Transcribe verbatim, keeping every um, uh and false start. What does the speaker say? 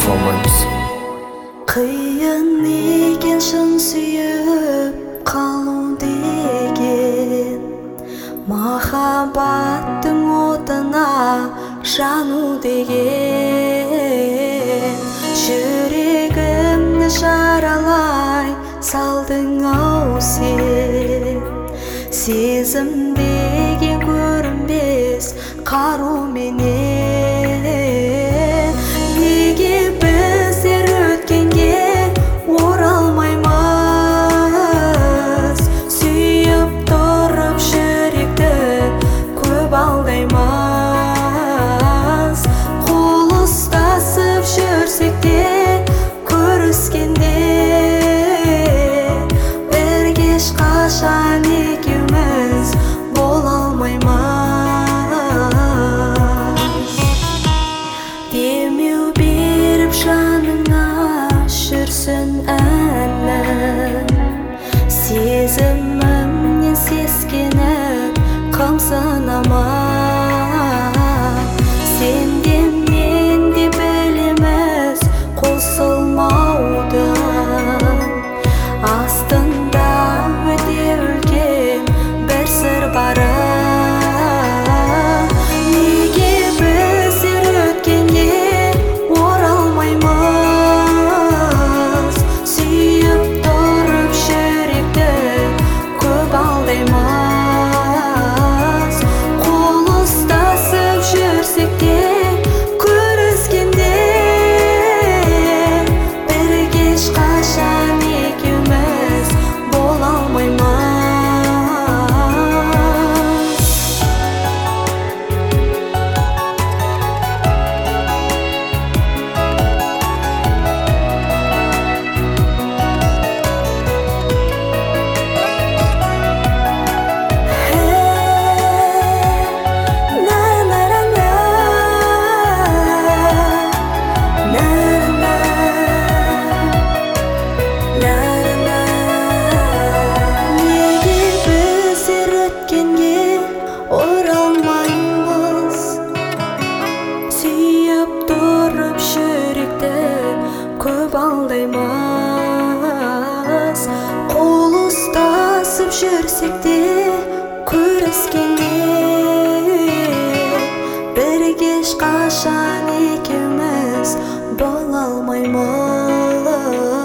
болмаймыз. Қиын екен шын сүйіп қалу деген, махаббаттың отына жану деген. Жүрегімді жаралай салдың ау сен, сезім деген көрінбес қаруменен. Неге біздер өткенге оралмаймыз, сүйіп тұрып жүректі көп алдаймыз. Қол ұстасып жүрсек те көріскенде, бірге ешқашан екеуміз бола алмаймыз. Демеу беріп жаныңа жүрсін әнім, сезімімнен сескеніп қымсынама. Сен де мен де білеміз қосылмауды, астында өте үлкен бір сыр бары. Неге біздер өткенге оралмаймыз, сүйіп тұрып жүректі көп алдаймыз. Қол ұстасып жүрсек те көріскенде, бірге ешқашан екеуміз бола алмаймыз. Неге біздер өткенге оралмаймыз, сүйіп тұрып жүректі көп алдаймыз. Қол ұстасып жүрсек те көріскенде, бірге ешқашан екеуміз бола алмаймыз.